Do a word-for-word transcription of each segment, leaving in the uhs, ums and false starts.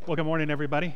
Well, good morning, everybody.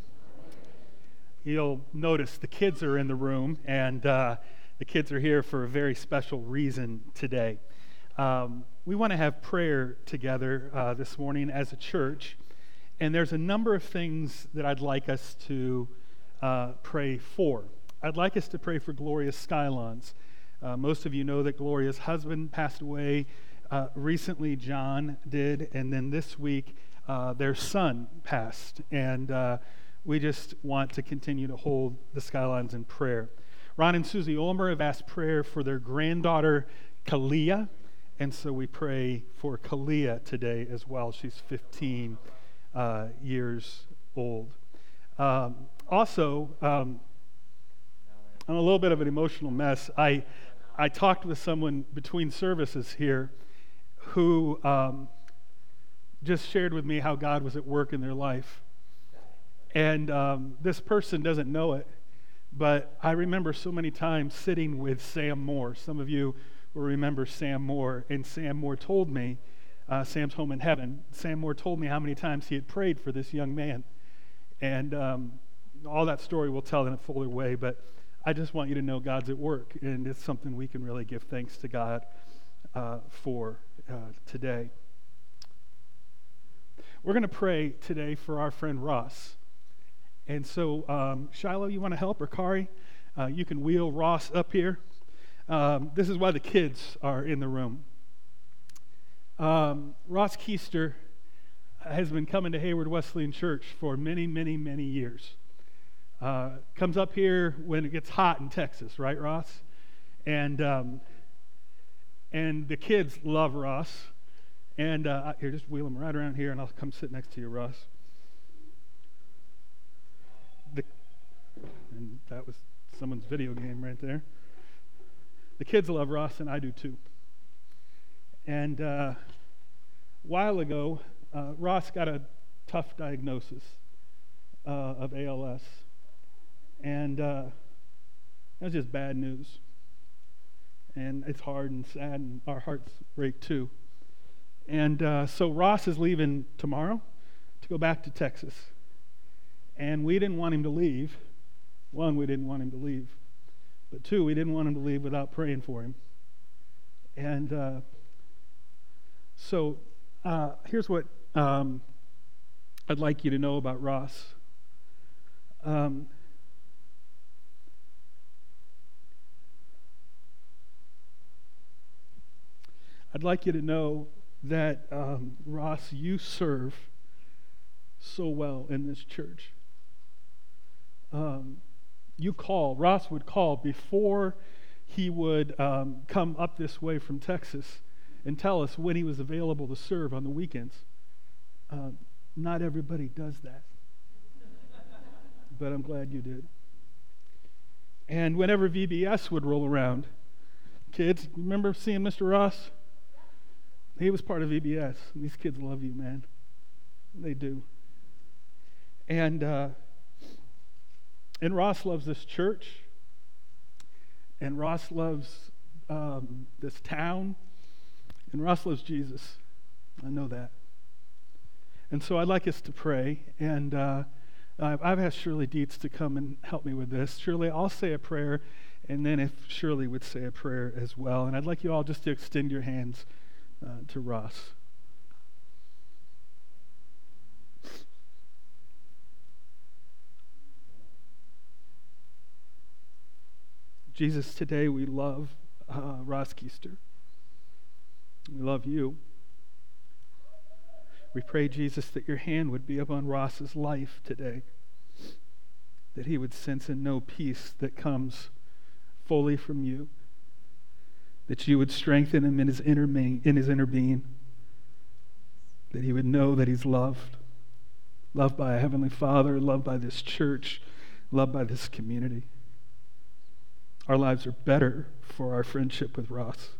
You'll notice the kids are in the room, and uh, the kids are here for a very special reason today. Um, we want to have prayer together uh, this morning as a church, and there's a number of things that I'd like us to uh, pray for. I'd like us to pray for Gloria Skylons. Uh, most of you know that Gloria's husband passed away uh, recently. John did, and then this week uh, their son passed, and uh, we just want to continue to hold the Skylons in prayer. Ron and Susie Ulmer have asked prayer for their granddaughter Kalia, and so we pray for Kalia today as well. She's fifteen uh, years old. Um, also, um, I'm a little bit of an emotional mess. I I talked with someone between services here who um, just shared with me how God was at work in their life. And um, this person doesn't know it, but I remember so many times sitting with Sam Moore. Some of you will remember Sam Moore, and Sam Moore told me, uh, Sam's home in heaven, Sam Moore told me how many times he had prayed for this young man. And um, all that story we'll tell in a fuller way, but I just want you to know God's at work, and it's something we can really give thanks to God uh, for uh, today. We're going to pray today for our friend Ross. And so, um, Shiloh, you want to help, or Kari? Uh, you can wheel Ross up here. Um, this is why the kids are in the room. Um, Ross Keister has been coming to Hayward Wesleyan Church for many, many, many years. Uh, comes up here when it gets hot in Texas, right, Ross? And um, and the kids love Ross. And uh, here, just wheel him right around here, and I'll come sit next to you, Ross. The, and that was someone's video game right there. The kids love Ross, and I do too. And uh, a while ago, uh, Ross got a tough diagnosis uh, of A L S. And uh, that was just bad news. And it's hard and sad, and our hearts break too. And uh, so Ross is leaving tomorrow to go back to Texas. And we didn't want him to leave. One, we didn't want him to leave. But two, we didn't want him to leave without praying for him. And uh, so uh, here's what um, I'd like you to know about Ross. Um, I'd like you to know that, um, Ross, you serve so well in this church. Um, you call, Ross would call before he would um, come up this way from Texas and tell us when he was available to serve on the weekends. Um, not everybody does that, but I'm glad you did. And whenever V B S would roll around, kids, remember seeing Mister Ross? He was part of V B S. These kids love you, man. They do. And uh, and Ross loves this church. And Ross loves um, this town. And Ross loves Jesus. I know that. And so I'd like us to pray. And uh, I've, I've asked Shirley Dietz to come and help me with this. Shirley, I'll say a prayer, and then if Shirley would say a prayer as well. And I'd like you all just to extend your hands Uh, to Ross. Jesus, today we love uh, Ross Keister. We love you. We pray, Jesus, that your hand would be upon Ross's life today, that he would sense and know peace that comes fully from you, that you would strengthen him in his inner being, in his inner being, that he would know that he's loved, loved by a Heavenly Father, loved by this church, loved by this community. Our lives are better for our friendship with Ross.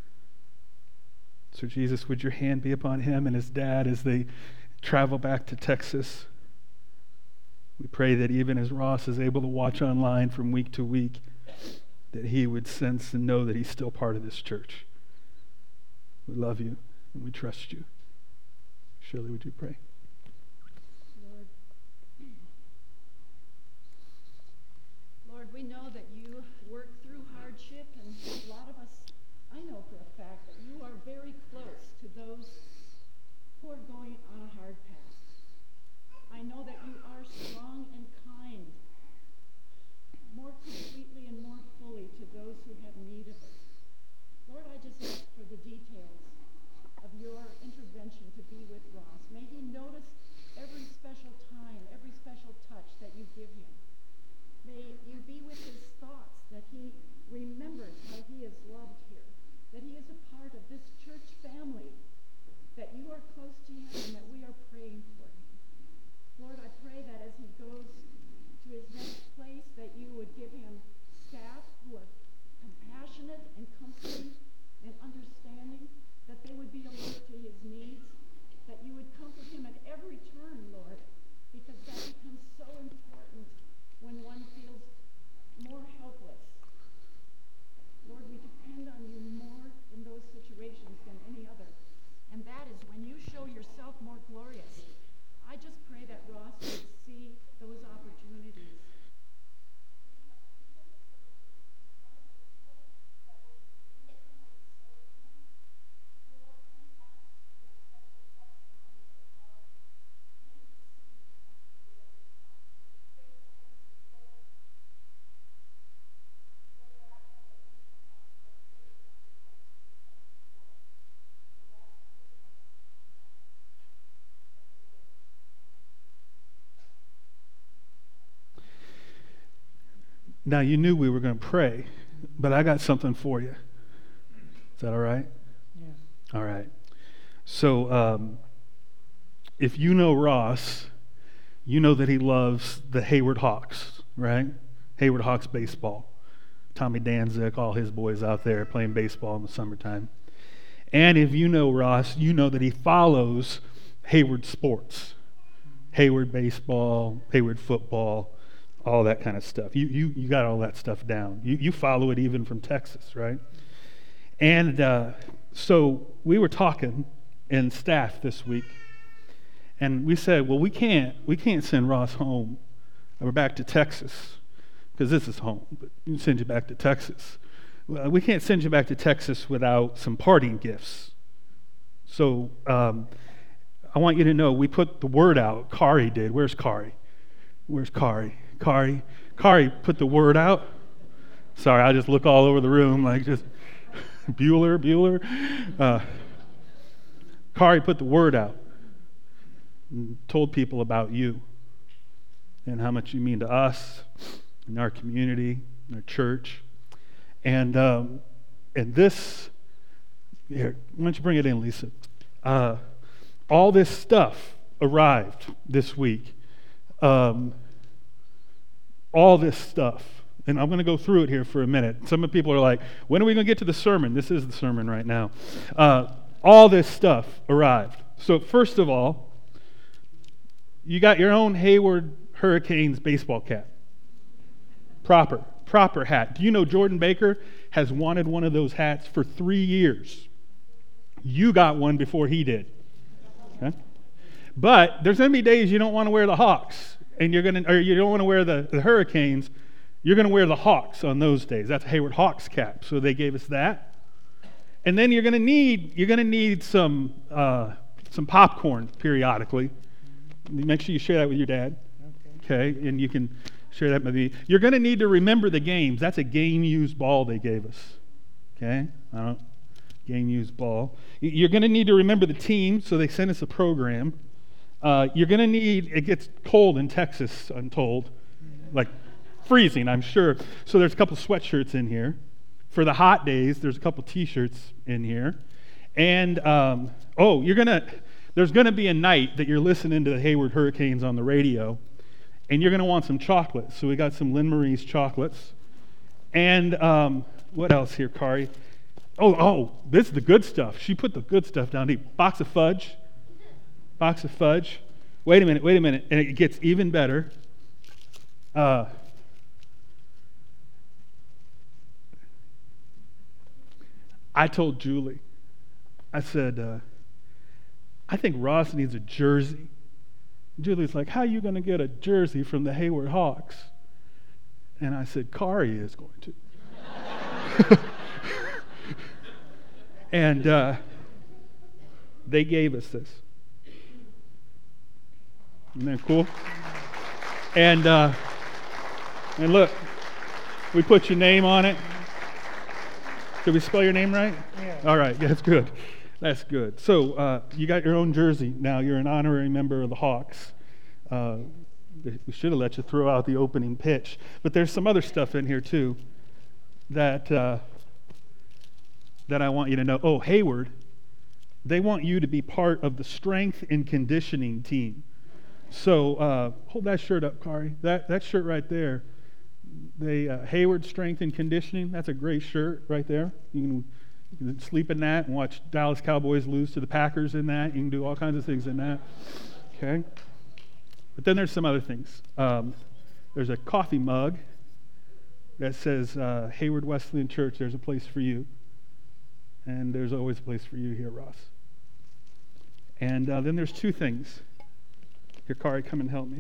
So Jesus, would your hand be upon him and his dad as they travel back to Texas? We pray that even as Ross is able to watch online from week to week, that he would sense and know that he's still part of this church. We love you and we trust you. Shirley, would you pray? Lord, Now, you knew we were going to pray, but I got something for you. Is that all right? Yeah. All right. So, um, if you know Ross, you know that he loves the Hayward Hawks, right? Hayward Hawks baseball. Tommy Danzig, all his boys out there playing baseball in the summertime. And if you know Ross, you know that he follows Hayward sports. Hayward baseball, Hayward football, all that kind of stuff. You you you got all that stuff down. You you follow it even from Texas, right? And uh, so we were talking in staff this week, and we said, well, we can't we can't send Ross home or back to Texas, because this is home, but we can send you back to Texas. Well, we can't send you back to Texas without some parting gifts. So um, I want you to know, we put the word out. Kari did. Where's Kari? Where's Kari? Kari. Kari put the word out. Sorry, I just look all over the room like just Bueller, Bueller. Uh, Kari put the word out and told people about you and how much you mean to us, in our community, in our church. And um, and this, here, why don't you bring it in, Lisa? Uh, all this stuff arrived this week. Um, all this stuff. And I'm going to go through it here for a minute. Some of the people are like, when are we going to get to the sermon? This is the sermon right now. Uh, all this stuff arrived. So first of all, you got your own Hayward Hurricanes baseball cap. Proper, proper hat. Do you know Jordan Baker has wanted one of those hats for three years? You got one before he did. Okay? But there's going to be days you don't want to wear the Hawks, and you're going to, or you don't want to wear the, the Hurricanes. You're going to wear the Hawks on those days. That's a Hayward Hawks cap. So they gave us that. And then you're going to need you're going to need some uh, some popcorn periodically. Make sure you share that with your dad. Okay, okay? And you can share that with me. You're going to need to remember the games. That's a game-used ball they gave us. Okay? I don't game-used ball. You're going to need to remember the team, so they sent us a program. Uh, you're going to need, it gets cold in Texas, I'm told, like freezing, I'm sure. So there's a couple sweatshirts in here. For the hot days, there's a couple T-shirts in here. And, um, oh, you're going to, there's going to be a night that you're listening to the Hayward Hurricanes on the radio, and you're going to want some chocolate. So we got some Lynn Marie's chocolates. And um, what else here, Kari? Oh, oh, this is the good stuff. She put the good stuff down here. Box of fudge. Box of fudge. Wait a minute, wait a minute. And it gets even better. Uh, I told Julie, I said, uh, I think Ross needs a jersey. Julie's like, how are you going to get a jersey from the Hayward Hawks? And I said, Kari is going to. And uh, they gave us this. Isn't that cool? And uh, and look, we put your name on it. Did we spell your name right? Yeah. All right, that's good. That's good. So uh, you got your own jersey now. You're an honorary member of the Hawks. Uh, we should have let you throw out the opening pitch. But there's some other stuff in here too that uh, that I want you to know. Oh, Hayward, they want you to be part of the strength and conditioning team. So uh, hold that shirt up, Kari. That that shirt right there. They uh, Hayward Strength and Conditioning. That's a great shirt right there. You can, you can sleep in that and watch Dallas Cowboys lose to the Packers in that. You can do all kinds of things in that. Okay. But then there's some other things. Um, there's a coffee mug that says uh, Hayward Wesleyan Church. There's a place for you, and there's always a place for you here, Ross. And uh, then there's two things. Here, Kari, come and help me.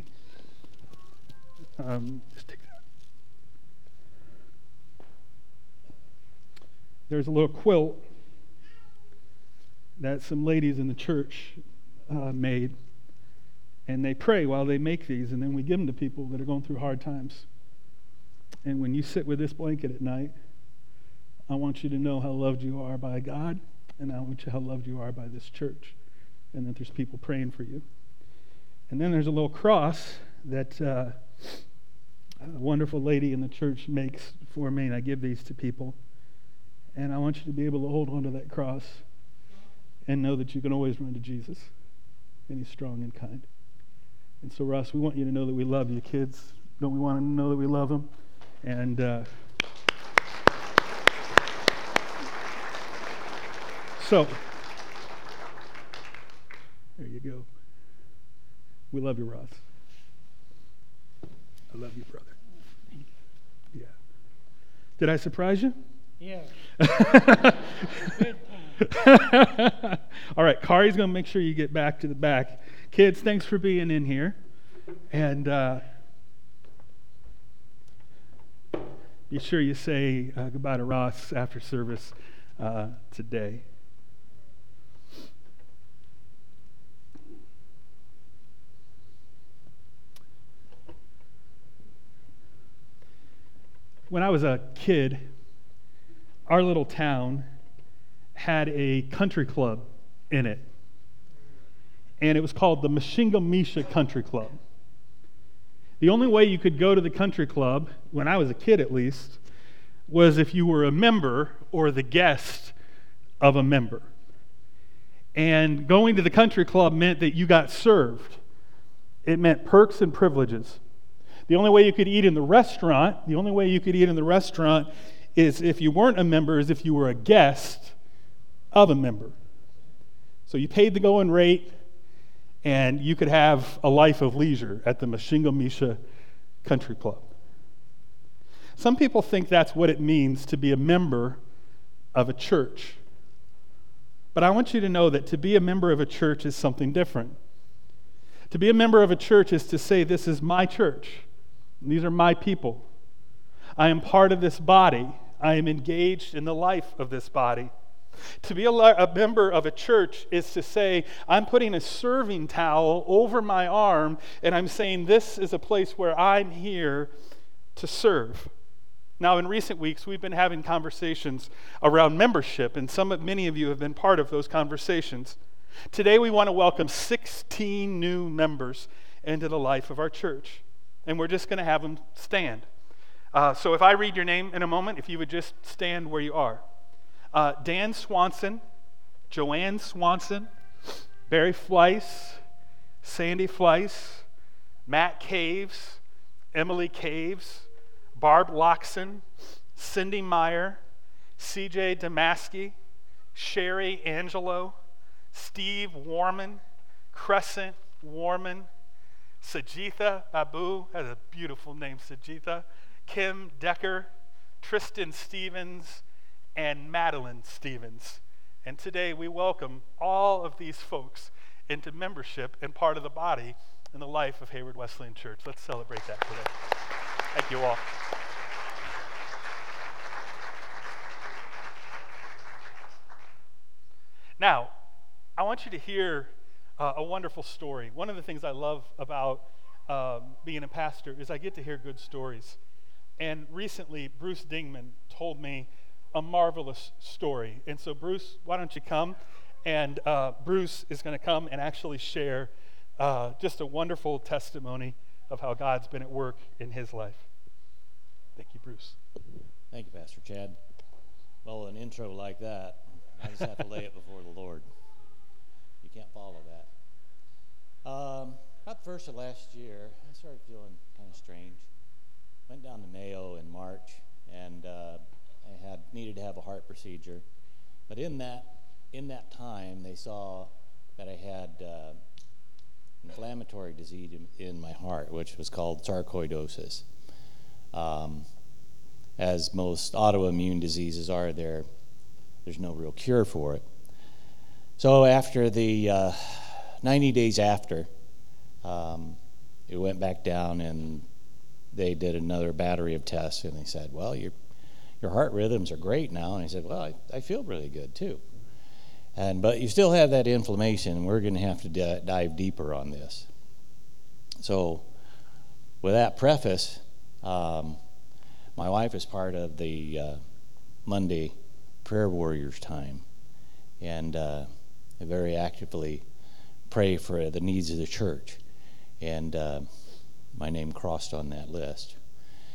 Um, just take that. There's a little quilt that some ladies in the church uh, made, and they pray while they make these, and then we give them to people that are going through hard times. And when you sit with this blanket at night, I want you to know how loved you are by God, and I want you how loved you are by this church, and that there's people praying for you. And then there's a little cross that uh, a wonderful lady in the church makes for me, and I give these to people. And I want you to be able to hold on to that cross and know that you can always run to Jesus, and he's strong and kind. And so, Ross, we want you to know that we love you, kids. Don't we want to know that we love them? And uh, so, there you go. We love you, Ross. I love you, brother. Yeah. Did I surprise you? Yeah. All right, Kari's going to make sure you get back to the back. Kids, thanks for being in here. And uh, be sure you say uh, goodbye to Ross after service uh, today. When I was a kid, our little town had a country club in it. And it was called the Mashingamisha Country Club. The only way you could go to the country club, when I was a kid at least, was if you were a member or the guest of a member. And going to the country club meant that you got served. It meant perks and privileges. The only way you could eat in the restaurant, the only way you could eat in the restaurant is if you weren't a member, is if you were a guest of a member. So you paid the going rate, and you could have a life of leisure at the Mashingamisha Country Club. Some people think that's what it means to be a member of a church. But I want you to know that to be a member of a church is something different. To be a member of a church is to say, this is my church. These are my people. I am part of this body. I am engaged in the life of this body. To be a, a member of a church is to say, I'm putting a serving towel over my arm, and I'm saying this is a place where I'm here to serve. Now, in recent weeks, we've been having conversations around membership, and some, many of you have been part of those conversations. Today, we want to welcome sixteen new members into the life of our church, and we're just going to have them stand. Uh, so if I read your name in a moment, if you would just stand where you are. Uh, Dan Swanson, Joanne Swanson, Barry Fleiss, Sandy Fleiss, Matt Caves, Emily Caves, Barb Loxon, Cindy Meyer, C J Damaski, Sherry Angelo, Steve Warman, Crescent Warman, Sajitha Babu, that's a beautiful name, Sajitha, Kim Decker, Tristan Stevens, and Madeline Stevens. And today we welcome all of these folks into membership and part of the body in the life of Hayward Wesleyan Church. Let's celebrate that today. Thank you all. Now, I want you to hear uh, a wonderful story. One of the things I love about um, being a pastor is I get to hear good stories. And recently, Bruce Dingman told me a marvelous story. And so, Bruce, why don't you come? And uh, Bruce is going to come and actually share uh, just a wonderful testimony of how God's been at work in his life. Thank you, Bruce. Thank you, Pastor Chad. Well, an intro like that, I just have to lay it before the Lord. You can't follow that. Um, about the first of last year, I started feeling kind of strange. Went down to Mayo in March, and uh, I had needed to have a heart procedure. But in that in that time, they saw that I had uh, inflammatory disease in, in my heart, which was called sarcoidosis. Um, as most autoimmune diseases are, there there's no real cure for it. So after the uh, ninety days after, um, it went back down, and they did another battery of tests, and they said, well, your your heart rhythms are great now. And I said, well, I, I feel really good too. And but you still have that inflammation, and we're going to have to d- dive deeper on this. So with that preface, um, my wife is part of the uh, Monday Prayer Warriors time, and uh, I very actively pray for the needs of the church. And uh, my name crossed on that list.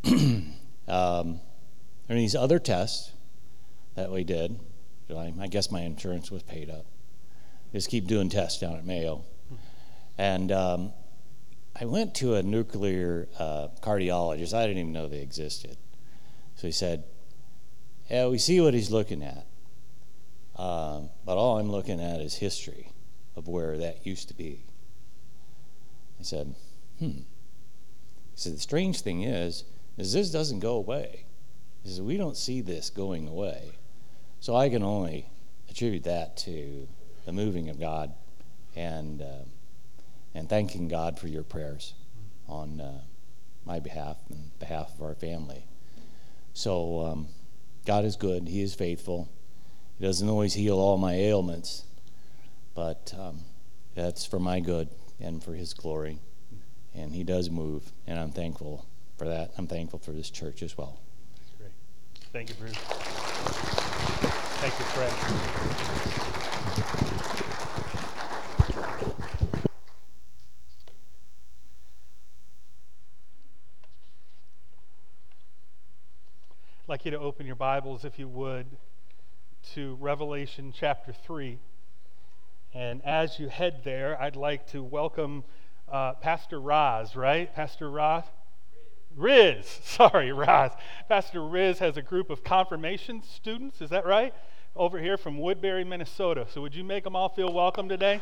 um, there are these other tests that we did. So I, I guess my insurance was paid up. Just keep doing tests down at Mayo. And um, I went to a nuclear uh, cardiologist. I didn't even know they existed. So he said, yeah, we see what he's looking at. Um, but all I'm looking at is history of where that used to be. I said, hmm. He said, the strange thing is, is this doesn't go away. He said, we don't see this going away. So I can only attribute that to the moving of God and uh, and thanking God for your prayers on uh, my behalf and behalf of our family. So um, God is good. He is faithful. He doesn't always heal all my ailments, but um, that's for my good and for his glory. And he does move, and I'm thankful for that. I'm thankful for this church as well. That's great. Thank you, Bruce. Thank you, Fred. I'd like you to open your Bibles, if you would, to Revelation chapter three. And as you head there, I'd like to welcome uh, Pastor Raz, right? Pastor Raz? Riz. Sorry, Raz. Pastor Riz has a group of confirmation students, is that right? Over here from Woodbury, Minnesota. So would you make them all feel welcome today?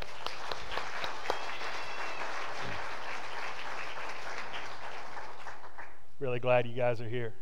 Really glad you guys are here.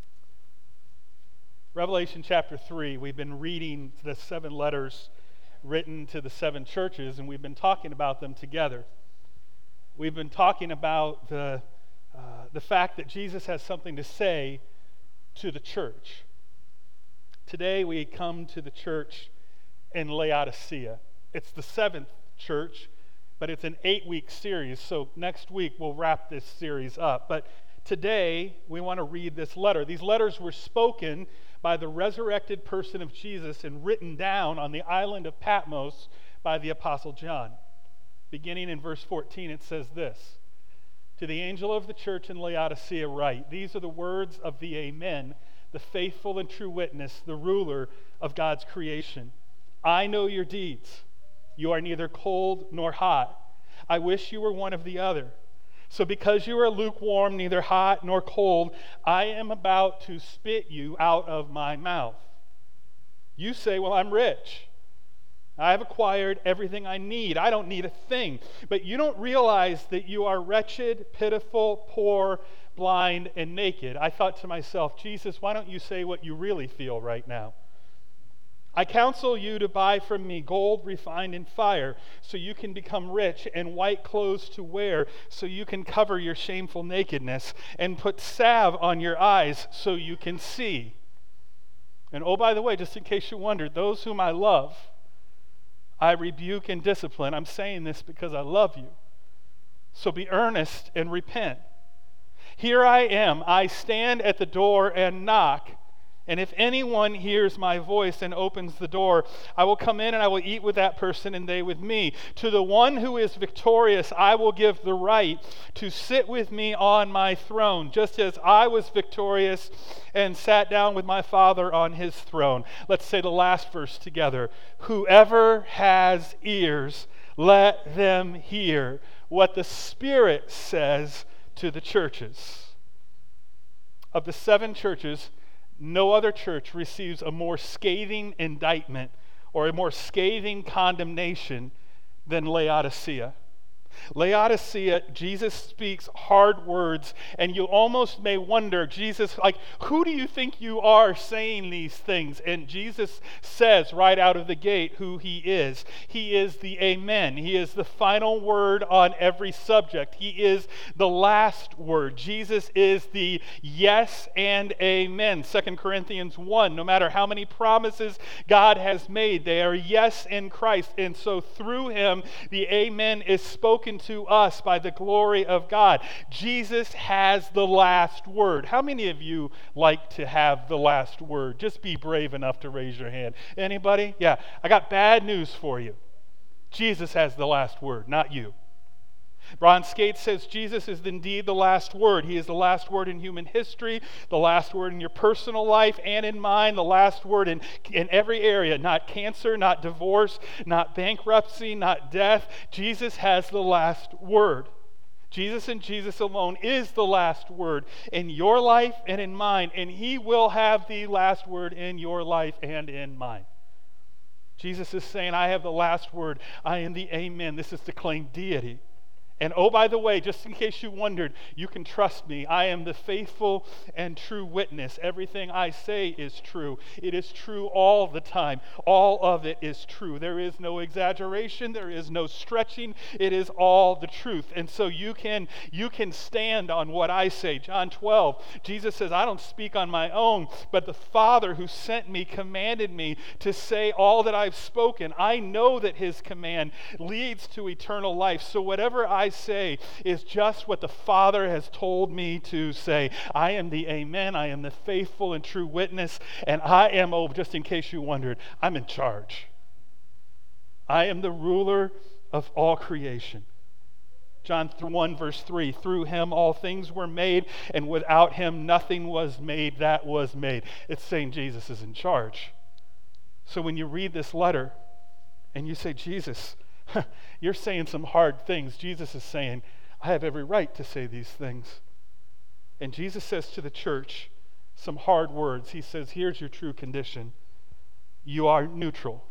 Revelation chapter three, we've been reading the seven letters written to the seven churches, and we've been talking about them together. We've been talking about the, uh, the fact that Jesus has something to say to the church. Today we come to the church in Laodicea. It's the seventh church, but it's an eight-week series, so next week we'll wrap this series up. But today we want to read this letter. These letters were spoken by the resurrected person of Jesus and written down on the island of Patmos by the Apostle John. Beginning in verse fourteen, it says this: To the angel of the church in Laodicea write, these are the words of the Amen, the faithful and true witness, the ruler of God's creation. I know your deeds. You are neither cold nor hot. I wish you were one of the other. So because you are lukewarm, neither hot nor cold, I am about to spit you out of my mouth. You say, well, I'm rich. I have acquired everything I need. I don't need a thing. But you don't realize that you are wretched, pitiful, poor, blind, and naked. I thought to myself, Jesus, why don't you say what you really feel right now? I counsel you to buy from me gold refined in fire, so you can become rich, and white clothes to wear, so you can cover your shameful nakedness, and put salve on your eyes, so you can see. And oh, by the way, just in case you wondered, those whom I love, I rebuke and discipline. I'm saying this because I love you. So be earnest and repent. Here I am. I stand at the door and knock. And if anyone hears my voice and opens the door, I will come in and I will eat with that person and they with me. To the one who is victorious, I will give the right to sit with me on my throne, just as I was victorious and sat down with my Father on his throne. Let's say the last verse together. Whoever has ears, let them hear what the Spirit says to the churches. Of the seven churches, no other church receives a more scathing indictment or a more scathing condemnation than Laodicea. Laodicea, Jesus speaks hard words, and you almost may wonder, Jesus, like, who do you think you are saying these things? And Jesus says right out of the gate who he is. He is the Amen. He is the final word on every subject. He is the last word. Jesus is the yes and amen. Second Corinthians one, no matter how many promises God has made, they are yes in Christ. And so through him, the amen is spoken to us by the glory of God. Jesus has the last word. How many of you like to have the last word? Just be brave enough to raise your hand. Anybody? Yeah. I got bad news for you. Jesus has the last word, not you. Ron Skate says Jesus is indeed the last word. He is the last word in human history, the last word in your personal life and in mine, the last word in, in every area. Not cancer, not divorce, not bankruptcy, not death. Jesus has the last word. Jesus and Jesus alone is the last word in your life and in mine, and he will have the last word in your life and in mine. Jesus is saying, I have the last word. I am the Amen. This is to claim deity. And oh, by the way, just in case you wondered, you can trust me. I am the faithful and true witness. Everything I say is true. It is true all the time. All of it is true. There is no exaggeration. There is no stretching. It is all the truth. And so you can, you can stand on what I say. John twelve, Jesus says, I don't speak on my own, but the Father who sent me commanded me to say all that I've spoken. I know that his command leads to eternal life. So whatever I say is just what the Father has told me to say. I am the Amen. I am the faithful and true witness. And I am, oh, just in case you wondered, I'm in charge. I am the ruler of all creation. John one verse three, through him all things were made, and without him nothing was made that was made. It's saying Jesus is in charge. So when you read this letter and you say, Jesus, you're saying some hard things. Jesus is saying, I have every right to say these things. And Jesus says to the church some hard words. He says, here's your true condition. You are neutral.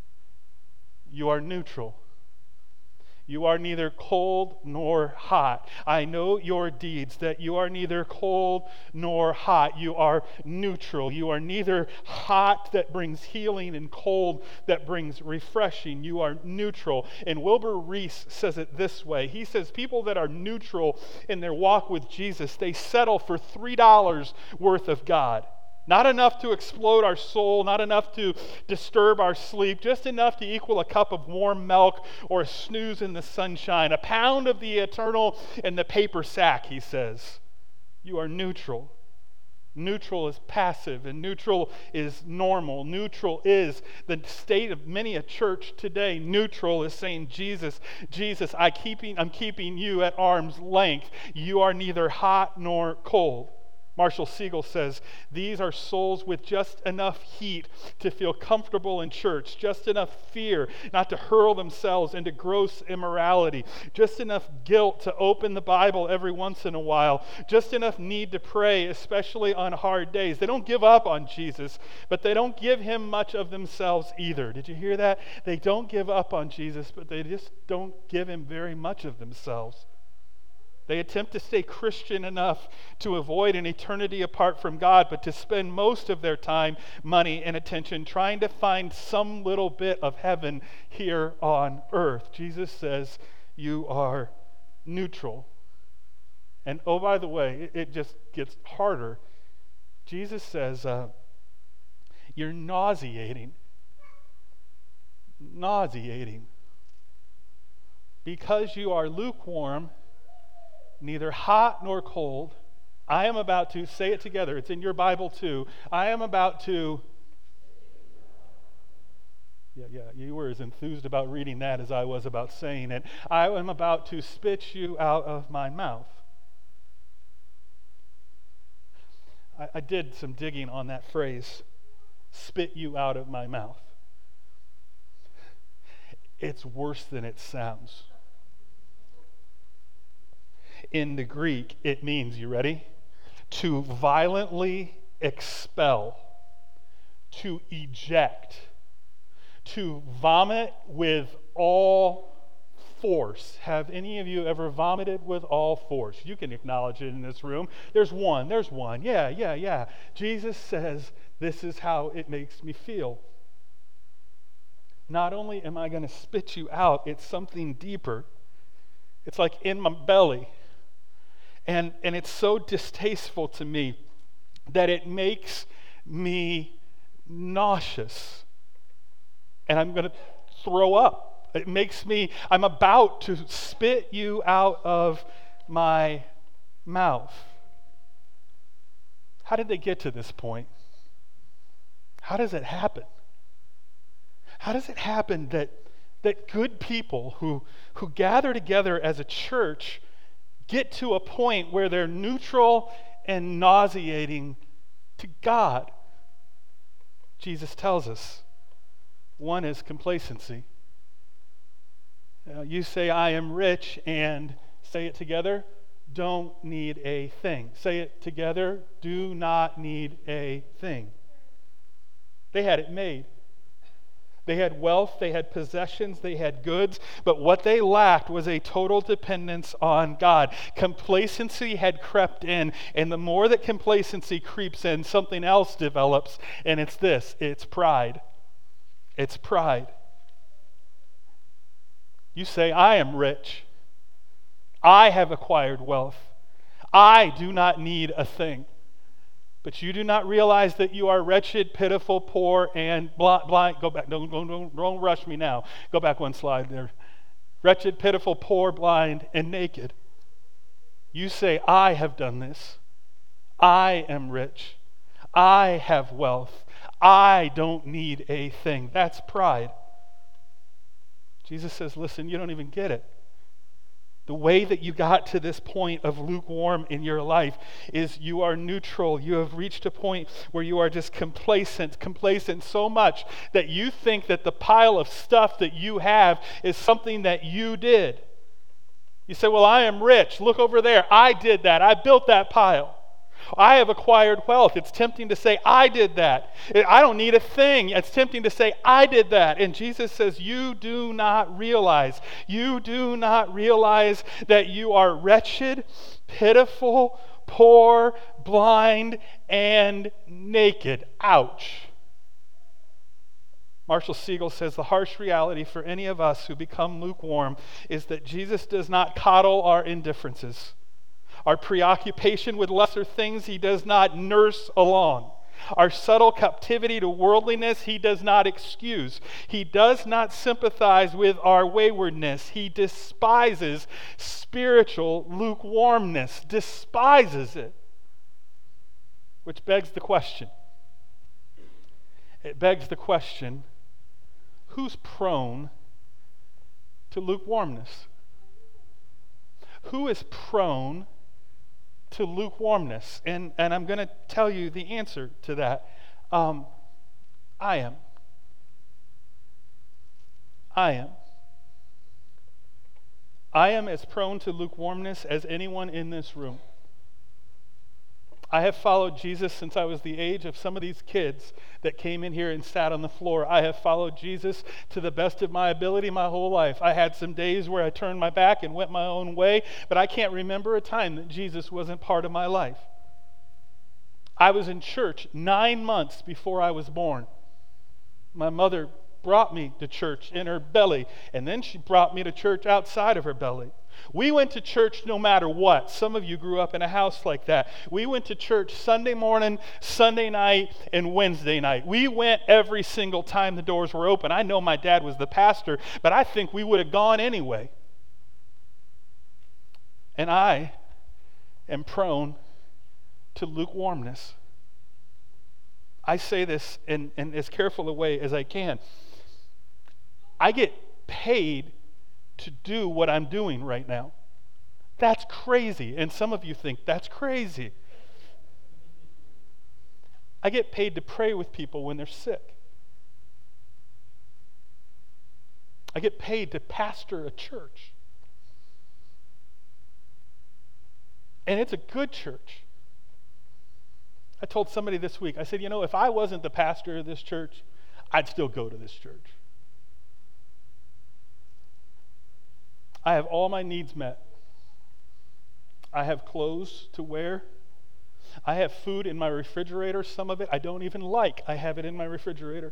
You are neutral. You are neither cold nor hot. I know your deeds, that you are neither cold nor hot. You are neutral. You are neither hot that brings healing and cold that brings refreshing. You are neutral. And Wilbur Reese says it this way. He says people that are neutral in their walk with Jesus, they settle for three dollars worth of God. Not enough to explode our soul, not enough to disturb our sleep, just enough to equal a cup of warm milk or a snooze in the sunshine. A pound of the eternal in the paper sack, he says. You are neutral. Neutral is passive, and neutral is normal. Neutral is the state of many a church today. Neutral is saying, Jesus, Jesus, I keeping, I'm keeping you at arm's length. You are neither hot nor cold. Marshall Siegel says, these are souls with just enough heat to feel comfortable in church, just enough fear not to hurl themselves into gross immorality, just enough guilt to open the Bible every once in a while, just enough need to pray, especially on hard days. They don't give up on Jesus, but they don't give him much of themselves either. Did you hear that? They don't give up on Jesus, but they just don't give him very much of themselves. They attempt to stay Christian enough to avoid an eternity apart from God, but to spend most of their time, money, and attention trying to find some little bit of heaven here on earth. Jesus says, you are neutral. And oh, by the way, it, it just gets harder. Jesus says, uh, you're nauseating. Nauseating. Because you are lukewarm, neither hot nor cold, I am about to, say it together, it's in your Bible too, I am about to, yeah, yeah, you were as enthused about reading that as I was about saying it, I am about to spit you out of my mouth. I, I did some digging on that phrase, spit you out of my mouth. It's worse than it sounds. In the Greek, it means, you ready? To violently expel, to eject, to vomit with all force. Have any of you ever vomited with all force? You can acknowledge it in this room. There's one, there's one. Yeah, yeah, yeah. Jesus says, this is how it makes me feel. Not only am I going to spit you out, it's something deeper. It's like in my belly. And, and it's so distasteful to me that it makes me nauseous. And I'm going to throw up. It makes me, I'm about to spit you out of my mouth. How did they get to this point? How does it happen? How does it happen that that good people who, who gather together as a church get to a point where they're neutral and nauseating to God. Jesus tells us one is complacency. Uh, you say, I am rich, and say it together, don't need a thing. Say it together, do not need a thing. They had it made. They had wealth, they had possessions, they had goods, but what they lacked was a total dependence on God. Complacency had crept in, and the more that complacency creeps in, something else develops, and it's this, it's pride. It's pride. You say, I am rich. I have acquired wealth. I do not need a thing. But you do not realize that you are wretched, pitiful, poor, and blind. Go back. Don't, don't, don't, don't rush me now. Go back one slide there. Wretched, pitiful, poor, blind, and naked. You say, I have done this. I am rich. I have wealth. I don't need a thing. That's pride. Jesus says, listen, you don't even get it. The way that you got to this point of lukewarm in your life is you are neutral. You have reached a point where you are just complacent, complacent so much that you think that the pile of stuff that you have is something that you did. You say, well, I am rich. Look over there. I did that. I built that pile. I have acquired wealth. It's tempting to say, I did that. I don't need a thing. It's tempting to say, I did that. And Jesus says, you do not realize, you do not realize that you are wretched, pitiful, poor, blind, and naked. Ouch. Marshall Siegel says the harsh reality for any of us who become lukewarm is that Jesus does not coddle our indifferences. Our preoccupation with lesser things, he does not nurse along. Our subtle captivity to worldliness, he does not excuse. He does not sympathize with our waywardness. He despises spiritual lukewarmness, despises it. Which begs the question. It begs the question, who's prone to lukewarmness? Who is prone to lukewarmness? And, and I'm going to tell you the answer to that. Um, I am. I am. I am as prone to lukewarmness as anyone in this room. I have followed Jesus since I was the age of some of these kids that came in here and sat on the floor. I have followed Jesus to the best of my ability my whole life. I had some days where I turned my back and went my own way, but I can't remember a time that Jesus wasn't part of my life. I was in church nine months before I was born. My mother brought me to church in her belly, and then she brought me to church outside of her belly. We went to church no matter what. Some of you grew up in a house like that. We went to church Sunday morning, Sunday night, and Wednesday night. We went every single time the doors were open. I know my dad was the pastor, but I think we would have gone anyway. And I am prone to lukewarmness. I say this in, in as careful a way as I can. I get paid to do what I'm doing right now. That's crazy. And some of you think that's crazy. I get paid to pray with people when they're sick. I get paid to pastor a church. And it's a good church. I told somebody this week, I said, you know, if I wasn't the pastor of this church, I'd still go to this church. I have all my needs met. I have clothes to wear. I have food in my refrigerator. Some of it I don't even like. I have it in my refrigerator.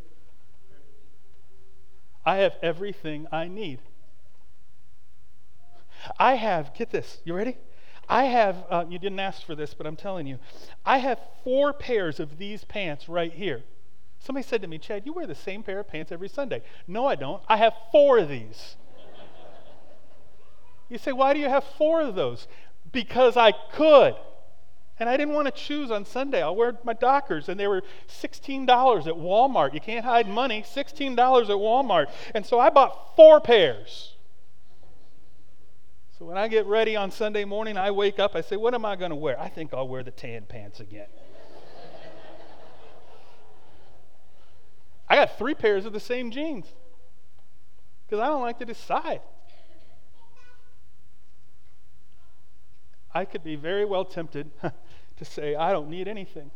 I have everything I need. I have, get this, you ready? I have, uh, you didn't ask for this, but I'm telling you, I have four pairs of these pants right here. Somebody said to me, Chad, you wear the same pair of pants every Sunday. No, I don't. I have four of these. You say, why do you have four of those? Because I could. And I didn't want to choose on Sunday. I'll wear my Dockers, and they were sixteen dollars at Walmart. You can't hide money. sixteen dollars at Walmart. And so I bought four pairs. So when I get ready on Sunday morning, I wake up, I say, what am I going to wear? I think I'll wear the tan pants again. I got three pairs of the same jeans because I don't like to decide. I could be very well tempted to say, I don't need anything.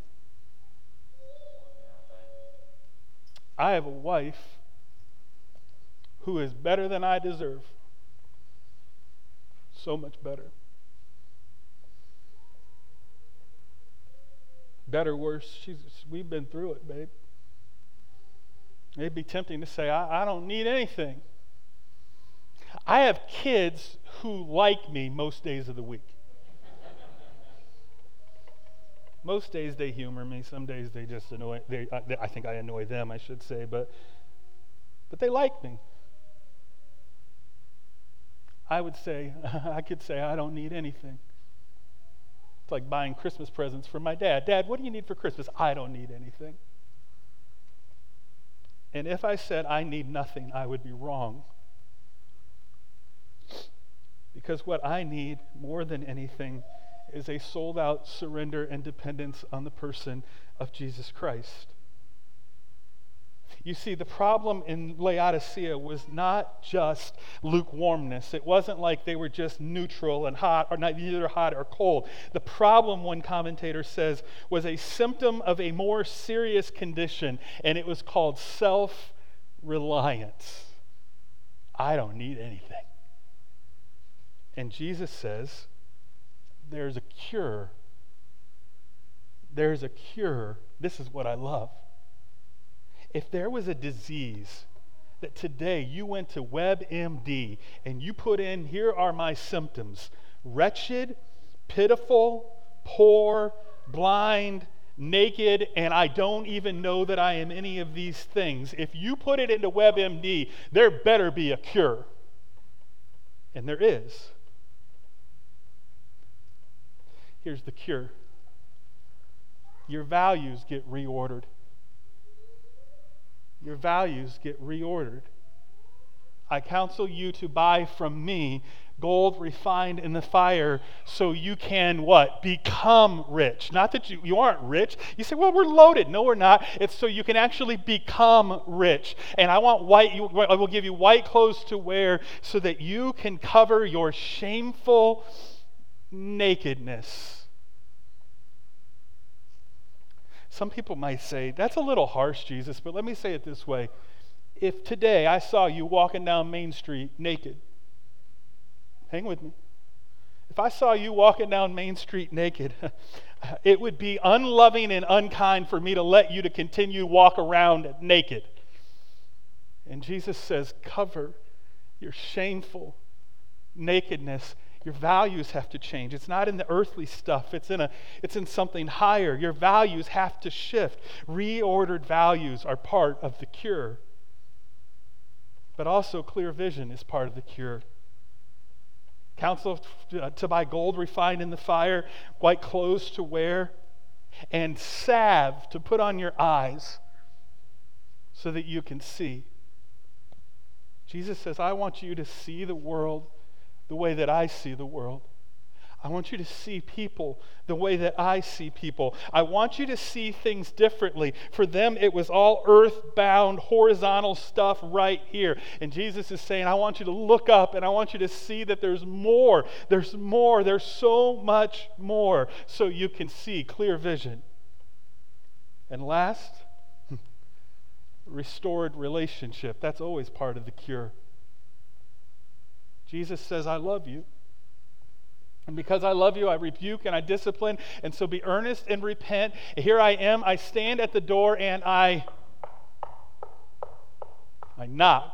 I have a wife who is better than I deserve. So much better. Better, worse. She's, we've been through it, babe. It'd be tempting to say, I, I don't need anything. I have kids who like me most days of the week. Most days they humor me. Some days they just annoy. They, I, I think I annoy them, I should say, but but they like me. I would say, I could say, I don't need anything. It's like buying Christmas presents for my dad. Dad, what do you need for Christmas? I don't need anything. And if I said I need nothing, I would be wrong. Because what I need more than anything is a sold-out surrender and dependence on the person of Jesus Christ. You see, the problem in Laodicea was not just lukewarmness. It wasn't like they were just neutral and hot, or not either hot or cold. The problem, one commentator says, was a symptom of a more serious condition, and it was called self-reliance. I don't need anything. And Jesus says, there's a cure. There's a cure. This is what I love. If there was a disease that today you went to WebMD and you put in, here are my symptoms: wretched, pitiful, poor, blind, naked, and I don't even know that I am any of these things. If you put it into WebMD, there better be a cure. And there is. Here's the cure. Your values get reordered. Your values get reordered. I counsel you to buy from me gold refined in the fire so you can what? Become rich. Not that you, you aren't rich. You say, well, we're loaded. No, we're not. It's so you can actually become rich. And I want white, you, I will give you white clothes to wear so that you can cover your shameful nakedness. Some people might say, that's a little harsh, Jesus, but let me say it this way. If today I saw you walking down Main Street naked, hang with me. If I saw you walking down Main Street naked, it would be unloving and unkind for me to let you to continue walk around naked. And Jesus says, cover your shameful nakedness. Your values have to change. It's not in the earthly stuff. It's in a it's in something higher. Your values have to shift. Reordered values are part of the cure. But also clear vision is part of the cure. Counsel to buy gold refined in the fire, white clothes to wear, and salve to put on your eyes so that you can see. Jesus says, I want you to see the world the way that I see the world. I want you to see people the way that I see people. I want you to see things differently. For them, it was all earthbound, horizontal stuff right here. And Jesus is saying, I want you to look up and I want you to see that there's more. There's more. There's so much more. So you can see clear vision. And last, restored relationship. That's always part of the cure. Jesus says, I love you. And because I love you, I rebuke and I discipline. And so be earnest and repent. Here I am. I stand at the door and I, I knock.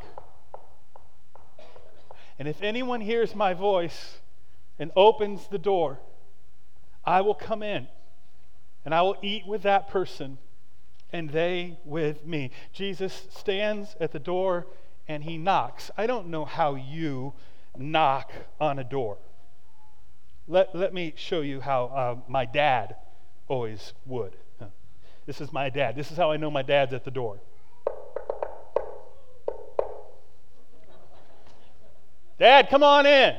And if anyone hears my voice and opens the door, I will come in and I will eat with that person and they with me. Jesus stands at the door and he knocks. I don't know how you knock on a door. Let, let me show you how uh, my dad always would. This is my dad. This is how I know my dad's at the door. Dad, come on in.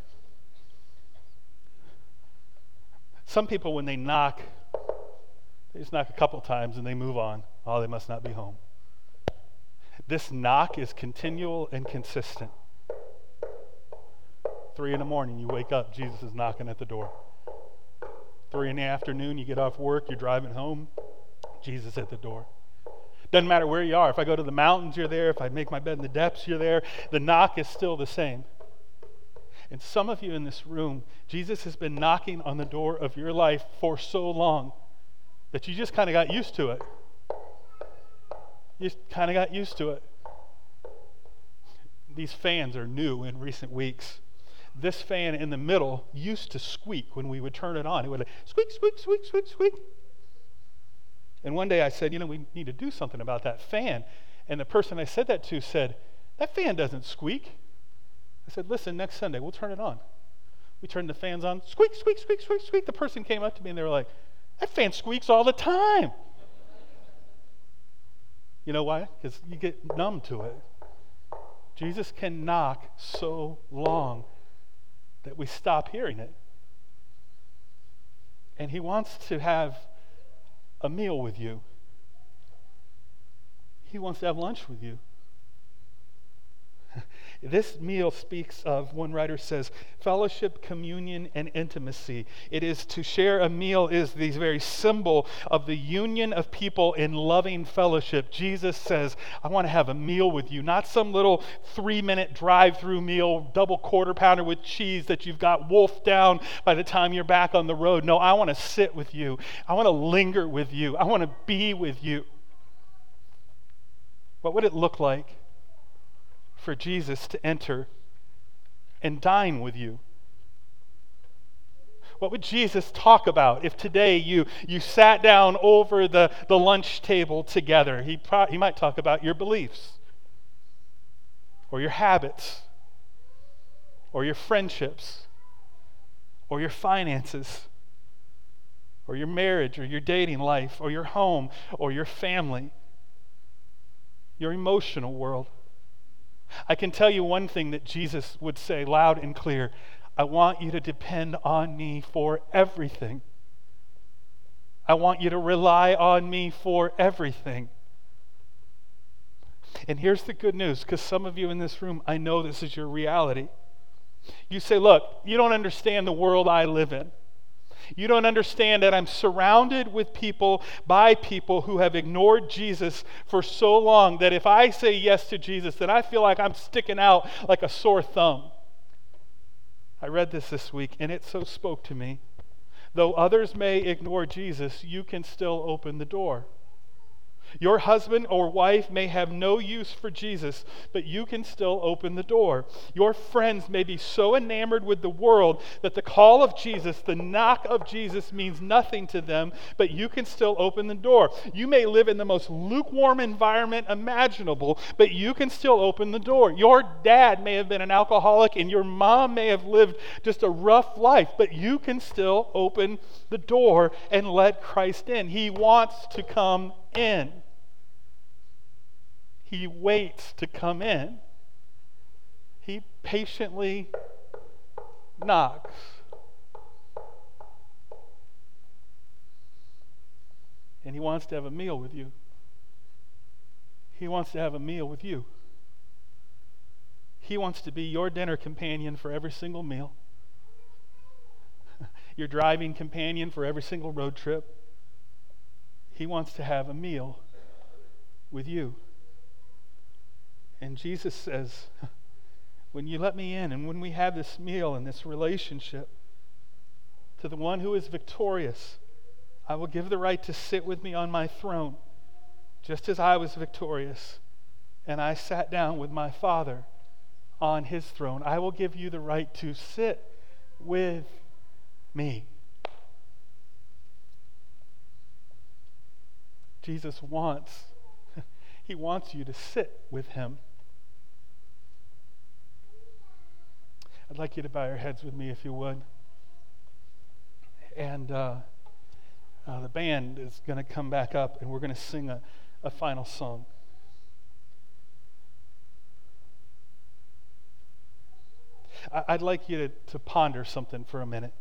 Some people, when they knock, they just knock a couple times and they move on. Oh, they must not be home. This knock is continual and consistent. Three in the morning, you wake up, Jesus is knocking at the door. Three in the afternoon, you get off work, you're driving home, Jesus at the door. Doesn't matter where you are. If I go to the mountains, you're there. If I make my bed in the depths, you're there. The knock is still the same. And some of you in this room, Jesus has been knocking on the door of your life for so long that you just kind of got used to it. You just kind of got used to it. These fans are new in recent weeks. This fan in the middle used to squeak when we would turn it on. It would like, squeak, squeak, squeak, squeak, squeak. And one day I said, you know, we need to do something about that fan. And the person I said that to said, that fan doesn't squeak. I said, listen, next Sunday, we'll turn it on. We turned the fans on, squeak, squeak, squeak, squeak, squeak. The person came up to me and they were like, that fan squeaks all the time. You know why? Because you get numb to it. Jesus can knock so long that we stop hearing it. And he wants to have a meal with you. He wants to have lunch with you. This meal speaks of, one writer says, fellowship, communion, and intimacy. It is to share a meal is the very symbol of the union of people in loving fellowship. Jesus says, I want to have a meal with you, not some little three-minute drive-through meal, double quarter pounder with cheese that you've got wolfed down by the time you're back on the road. No, I want to sit with you. I want to linger with you. I want to be with you. What would it look like for Jesus to enter and dine with you? What would Jesus talk about if today you, you sat down over the, the lunch table together? He, pro- he might talk about your beliefs or your habits or your friendships or your finances or your marriage or your dating life or your home or your family, your emotional world. I can tell you one thing that Jesus would say loud and clear. I want you to depend on me for everything. I want you to rely on me for everything. And here's the good news, because some of you in this room, I know this is your reality. You say, look, you don't understand the world I live in. You don't understand that I'm surrounded with people, by people who have ignored Jesus for so long that if I say yes to Jesus, then I feel like I'm sticking out like a sore thumb. I read this this week, and it so spoke to me. Though others may ignore Jesus, you can still open the door. Your husband or wife may have no use for Jesus, but you can still open the door. Your friends may be so enamored with the world that the call of Jesus, the knock of Jesus, means nothing to them, but you can still open the door. You may live in the most lukewarm environment imaginable, but you can still open the door. Your dad may have been an alcoholic and your mom may have lived just a rough life, but you can still open the door and let Christ in. He wants to come in. He waits to come in. He patiently knocks. And he wants to have a meal with you. He wants to have a meal with you. He wants to be your dinner companion for every single meal. Your driving companion for every single road trip. He wants to have a meal with you. And Jesus says, when you let me in and when we have this meal and this relationship, to the one who is victorious, I will give the right to sit with me on my throne, just as I was victorious and I sat down with my Father on his throne. I will give you the right to sit with me. Jesus wants, he wants you to sit with him. I'd like you to bow your heads with me if you would. And uh, uh, the band is going to come back up, and we're going to sing a, a final song. I, I'd like you to, to ponder something for a minute.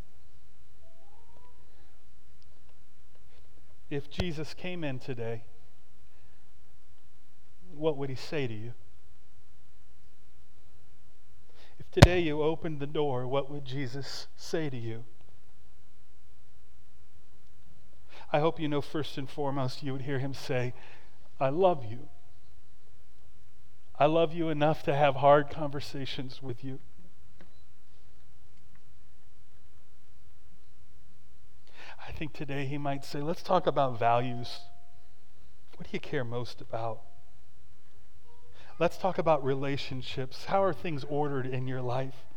If Jesus came in today, what would he say to you? If today you opened the door, what would Jesus say to you? I hope you know first and foremost you would hear him say, I love you. I love you enough to have hard conversations with you. I think today he might say, let's talk about values. What do you care most about? Let's talk about relationships. How are things ordered in your life?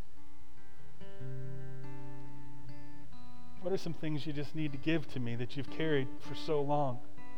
What are some things you just need to give to me that you've carried for so long?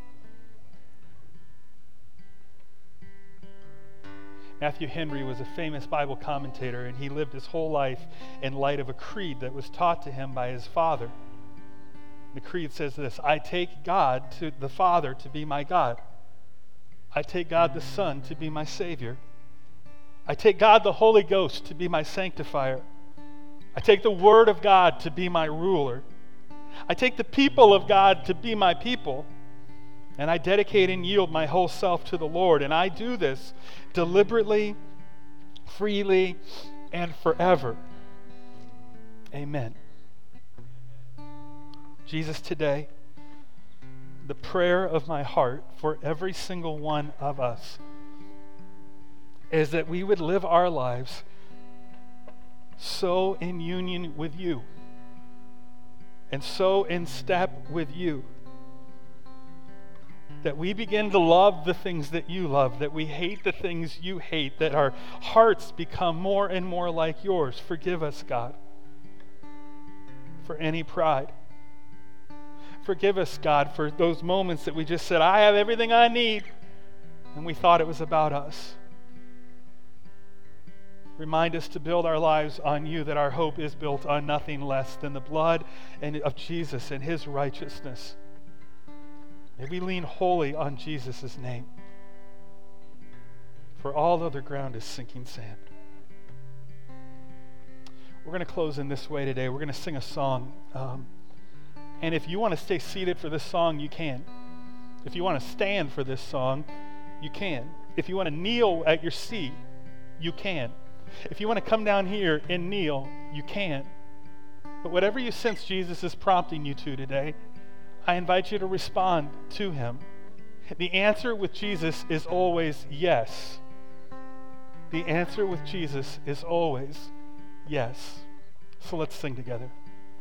Matthew Henry was a famous Bible commentator, and he lived his whole life in light of a creed that was taught to him by his father. The creed says this: I take God, to the Father, to be my God. I take God the Son to be my Savior. I take God the Holy Ghost to be my sanctifier. I take the Word of God to be my ruler. I take the people of God to be my people. And I dedicate and yield my whole self to the Lord. And I do this deliberately, freely, and forever. Amen. Jesus, today, the prayer of my heart for every single one of us is that we would live our lives so in union with you and so in step with you that we begin to love the things that you love, that we hate the things you hate, that our hearts become more and more like yours. Forgive us, God, for any pride. Forgive us, God, for those moments that we just said, I have everything I need, and we thought it was about us. Remind us to build our lives on you, that our hope is built on nothing less than the blood and of Jesus and his righteousness. May we lean wholly on Jesus' name, for all other ground is sinking sand. We're going to close in this way today. We're going to sing a song. Um, and if you want to stay seated for this song, you can. If you want to stand for this song, you can. If you want to kneel at your seat, you can. If you want to come down here and kneel, you can. But whatever you sense Jesus is prompting you to today, I invite you to respond to him. The answer with Jesus is always yes. The answer with Jesus is always yes. So let's sing together.